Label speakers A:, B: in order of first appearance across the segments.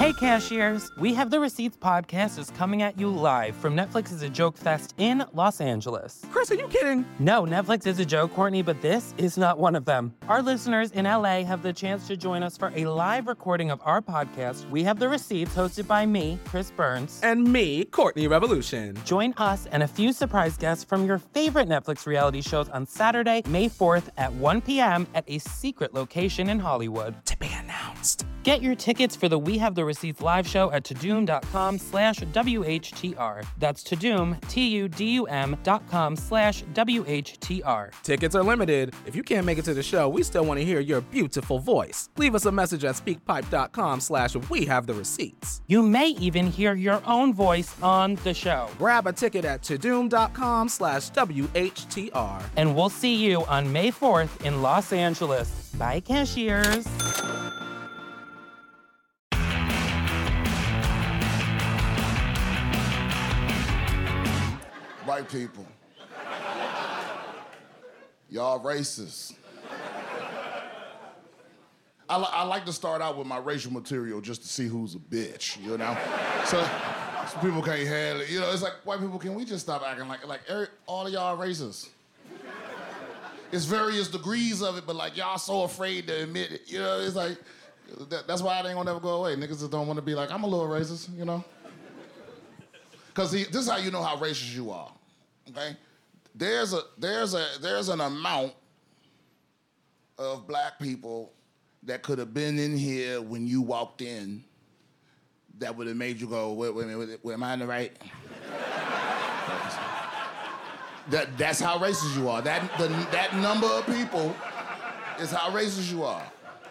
A: Hey cashiers, We Have the Receipts podcast is coming at you live from Netflix's A Joke Fest in Los Angeles.
B: Chris, are you kidding?
A: No, Netflix is a joke, Courtney, but this is not one of them. Our listeners in LA have the chance to join us for a live recording of our podcast, We Have the Receipts, hosted by me, Chris Burns.
B: And me, Courtney Revolution.
A: Join us and a few surprise guests from your favorite Netflix reality shows on Saturday, May 4th at 1 p.m. at a secret location in Hollywood.
B: To be announced.
A: Get your tickets for the We Have the Receipts live show at tudum.com/WHTR. That's Tudum, TUDUM.com/WHTR.
B: Tickets are limited. If you can't make it to the show, we still want to hear your beautiful voice. Leave us a message at speakpipe.com/We Have the Receipts.
A: You may even hear your own voice on the show.
B: Grab a ticket at tudum.com/WHTR.
A: And we'll see you on May 4th in Los Angeles. Bye, cashiers.
C: White people, y'all racist. I like to start out with my racial material just to see who's a bitch, you know? So people can't handle it. You know, it's like, white people, can we just stop acting like all of y'all racist? It's various degrees of it, but like y'all so afraid to admit it. You know, it's like, that's why it ain't gonna never go away. Niggas just don't wanna be like, I'm a little racist, you know? Because this is how you know how racist you are, okay? There's an amount of black people that could have been in here when you walked in that would have made you go, wait a minute, am I in the right? That's how racist you are. That number of people is how racist you are.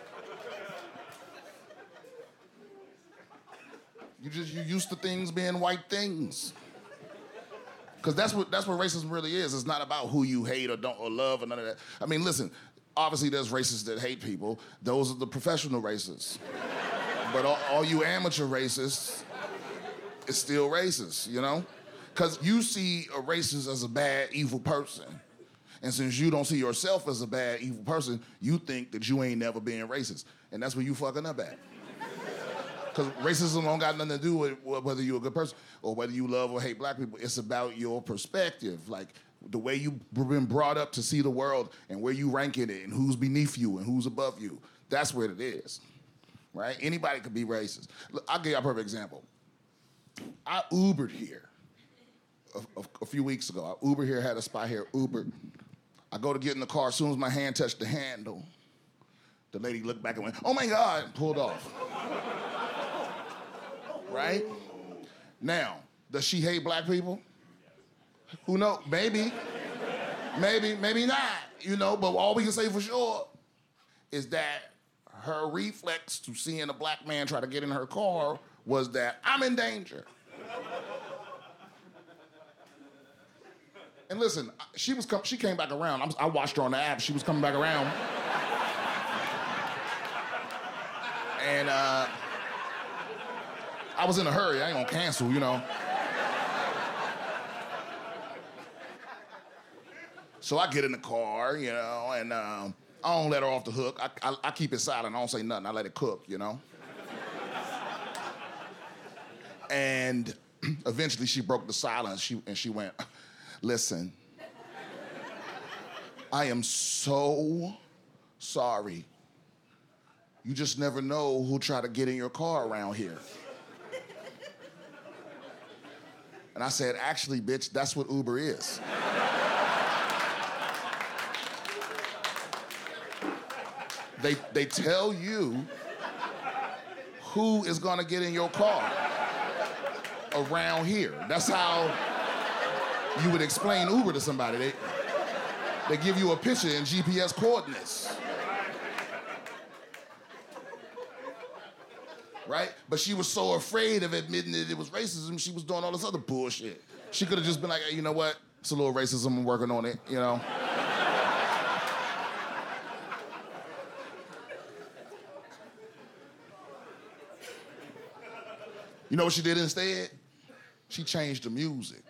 C: You used to things being white things. Because that's what racism really is. It's not about who you hate or don't or love or none of that. I mean, listen, obviously there's racists that hate people. Those are the professional racists. But all you amateur racists is still racist, you know? Because you see a racist as a bad, evil person. And since you don't see yourself as a bad, evil person, you think that you ain't never been racist. And that's where you fucking up at. Because racism don't got nothing to do with whether you're a good person or whether you love or hate black people. It's about your perspective, like the way you've been brought up to see the world and where you rank in it and who's beneath you and who's above you. That's what it is, right? Anybody could be racist. Look, I'll give you a perfect example. I Ubered here a few weeks ago. I Ubered here, had a spot here, Ubered. I go to get in the car. As soon as my hand touched the handle, the lady looked back and went, "Oh my God," and pulled off. Right? Now, does she hate black people? Who knows? Maybe. Maybe not, you know, but all we can say for sure is that her reflex to seeing a black man try to get in her car was that I'm in danger. And listen, she came back around. I watched her on the app. She was coming back around. And I was in a hurry. I ain't gonna cancel, you know. So I get in the car, you know, and I don't let her off the hook. I keep it silent. I don't say nothing. I let it cook, you know. And eventually she broke the silence. She went, "Listen, I am so sorry. You just never know who'll try to get in your car around here." And I said, "Actually, bitch, that's what Uber is." They tell you who is gonna get in your car around here. That's how you would explain Uber to somebody. They give you a picture and GPS coordinates. Right? But she was so afraid of admitting that it was racism, she was doing all this other bullshit. She could have just been like, "Hey, you know what? It's a little racism, I'm working on it, you know?" You know what she did instead? She changed the music.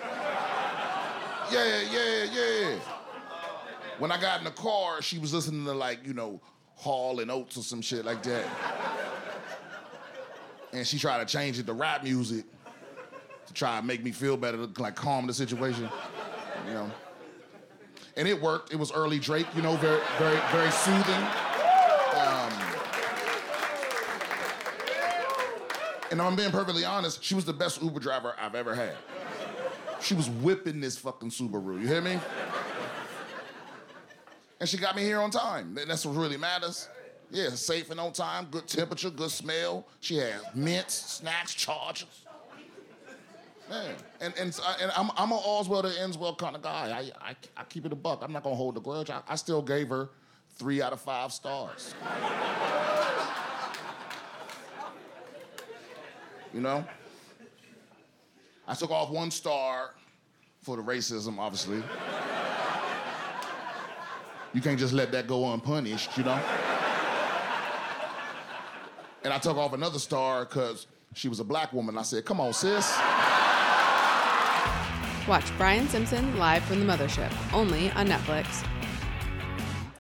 C: Yeah. When I got in the car, she was listening to, like, you know, Hall and Oates or some shit like that. And she tried to change it to rap music to try and make me feel better, to like calm the situation, you know. And it worked. It was early Drake, you know, very, very, very soothing. And I'm being perfectly honest, she was the best Uber driver I've ever had. She was whipping this fucking Subaru, you hear me? And she got me here on time. That's what really matters. Yeah, safe and on time, good temperature, good smell. She had mints, snacks, chargers. Man, and I'm an all's well that ends well kind of guy. I keep it a buck. I'm not gonna hold a grudge. I still gave her 3 out of 5 stars. You know? I took off 1 star for the racism, obviously. You can't just let that go unpunished, you know? And I took off another star because she was a black woman. I said, come on, sis.
D: Watch Brian Simpson live from the mothership, only on Netflix.